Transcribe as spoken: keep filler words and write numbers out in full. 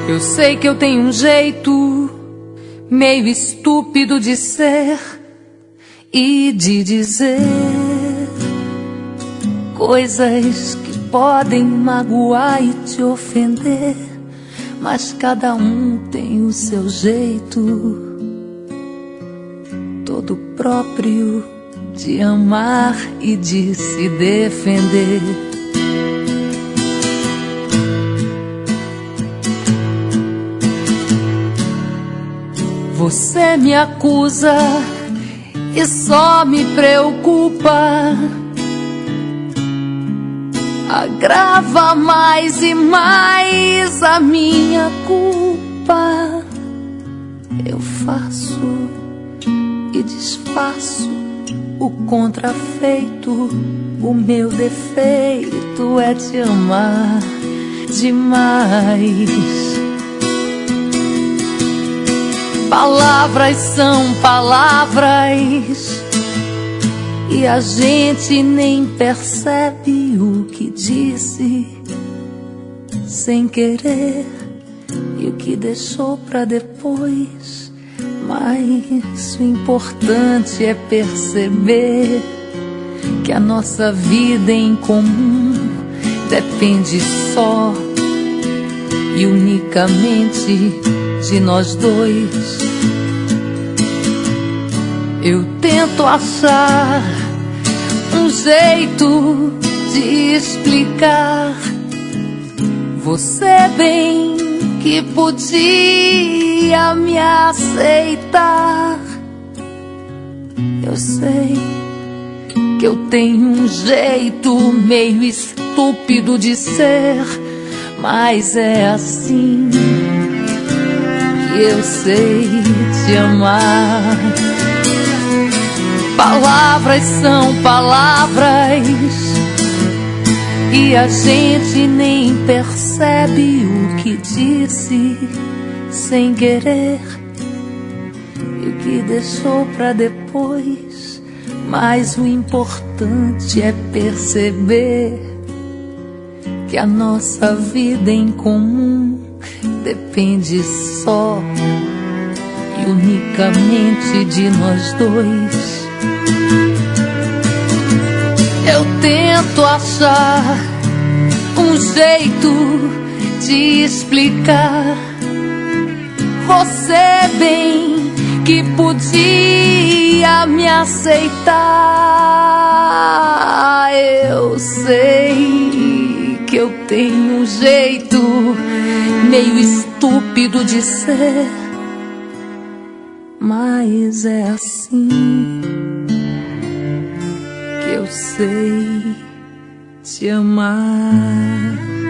Eu sei que eu tenho um jeito meio estúpido de ser e de dizer coisas que podem magoar e te ofender, mas cada um tem o seu jeito, todo próprio de amar e de se defender. Você me acusa e só me preocupa, agrava mais e mais a minha culpa. Eu faço e desfaço o contrafeito, o meu defeito é te amar demais. Palavras são palavras e a gente nem percebe o que disse sem querer e o que deixou pra depois. Mas o importante é perceber que a nossa vida em comum depende só e unicamente de nós dois. Eu tento achar um jeito de explicar. Você bem que podia me aceitar. Eu sei que eu tenho um jeito meio estúpido de ser, mas é assim que eu sei te amar. Palavras são palavras e a gente nem percebe o que disse sem querer e o que deixou pra depois. Mas o importante é perceber que a nossa vida em comum depende só e unicamente de nós dois. Eu tento achar um jeito de explicar. Você bem que podia me aceitar. Eu sei que eu tenho um jeito meio estúpido de ser, mas é assim que eu sei te amar.